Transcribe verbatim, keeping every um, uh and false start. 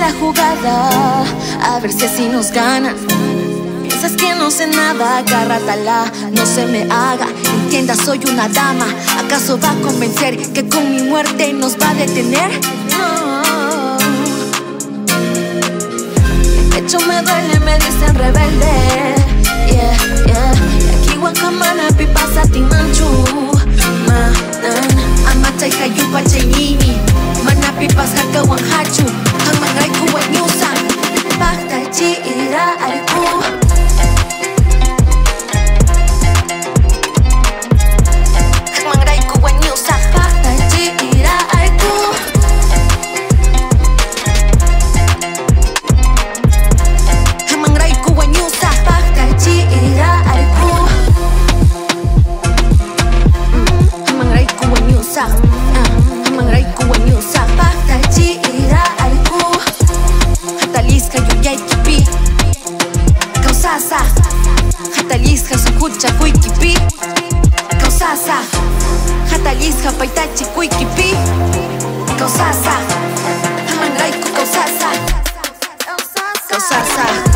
la jugada, a ver si así nos ganan. Piensas que no sé nada, agárratala, no se me haga. Entienda, soy una dama. ¿Acaso va a convencer que con mi muerte nos va a detener? No. De hecho me duele, me dicen rebelde. Yeah, yeah. Y aquí guacamana, pipas a ti manchu. Manan, amachay hayu pachayini. Mana pipas haka wanhachu. Hamangay kuwanyusa. Bakta chi ira alku. Hatalisqa sukucha kuykipi Kausasa Hatalisqa paitachi kuykipi Kausasa Hamanrayku kausasa Kausasa